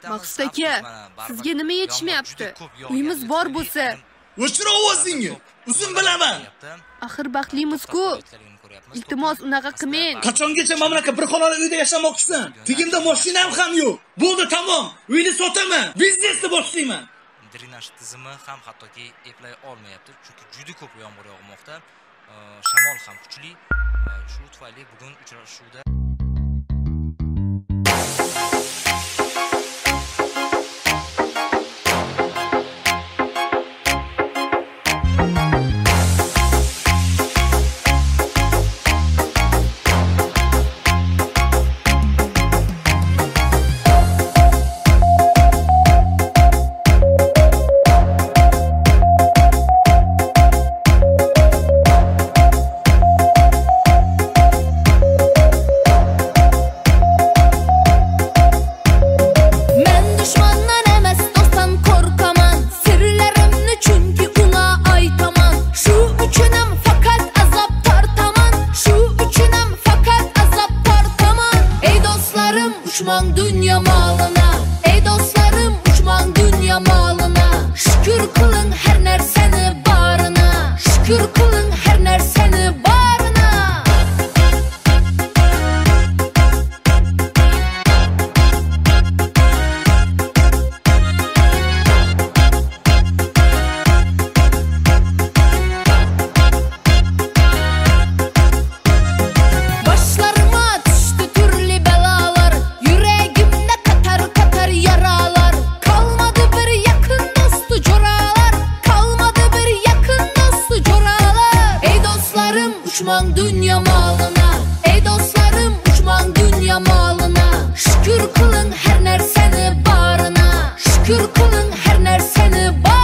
Maqsud aka, sizga nima yetishmayapti? Uyimiz bor bo'lsa, o'chir ovozingni. Uzun bilaman. axir baxtlimizku. Iltimos unaqa qilmang. Qachongacha mamlakat bir xonali uyda yashamoqchisan? Tigimda mashinam ham yo'q. Bo'ldi, tamom. Uyni sotaman. Biznesni boshlayman. Drenaj tizimi ham hattoki eplay olmayapti, chunki juda ko'p yomg'ir yog'moqda. Shamol ham kuchli. Shu tufayli bugun uchrashuvda uçman dünya malına. Ey dostlarım uçman dünya malına. Şükür kılın her nerseni barına. Şükür kılın her nerseni barına. Başlarıma düştü türlü belalar. Yüreğimde katar katar yaralar. Kalmadı bir yakın dostu coralar. Kalmadı bir yakın dostu coralar. Ey dostlarım uçman dünya malına. Ey dostlarım uçman dünya malına. Şükür kılın her nerseni barına. Şükür kılın her nerseni barına.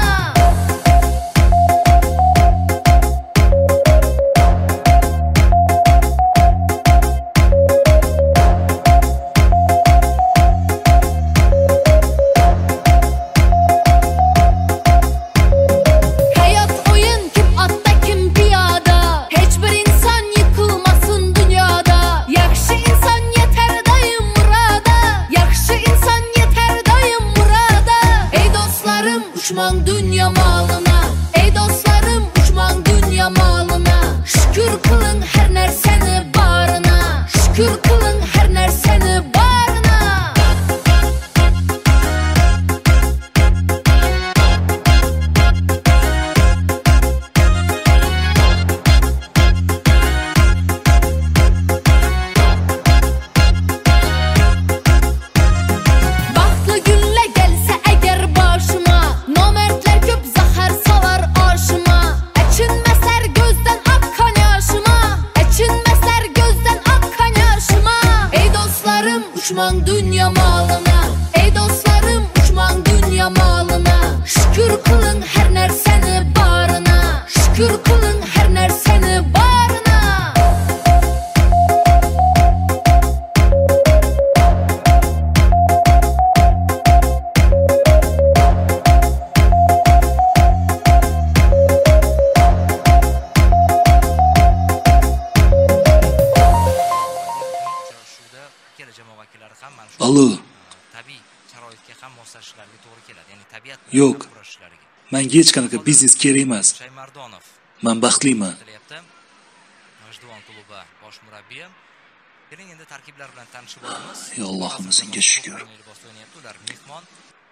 Hayat oyun, kim atta kim piyada. Hiçbir insan yıkılmasın dünyada. Yakşı insan yeter dayım murada. Yakşı insan yeter dayım murada. Ey dostlarım uçman dünya malına. Ey dostlarım uçman dünya malına. Şükür kılın her nerseni barına. Şükür kılın her nerseni barına. Bahtlı günle gelse eğer başıma. Namertler köp zahar salar arşıma. Eçinmeser gözden akkan yaşıma. Eçinmeser gözden akkan yaşıma. Ey dostlarım uçman dünya malına. Ey dostlarım uçman dünya malına. Şükür kılın her nerseni barına. Şükür kılın her nerseni barına. uchrashuvda ikkala jamoa vakillari ham mana shu Allo. tabiiy sharoitga ham moslashishlariga to'g'ri keladi. Ya'ni tabiat Yo'q. kurashishlariga. Menga hech qanaqa biznes kerak emas. Shaymardonov Men baxtliman. aytilyapti. G'ijduvon klubi bosh murabbiyi. Keling endi tarkiblar bilan tanishib olamiz. Ey Allohim, senga shukr. Libosda o'ynayapti ular. Mehmon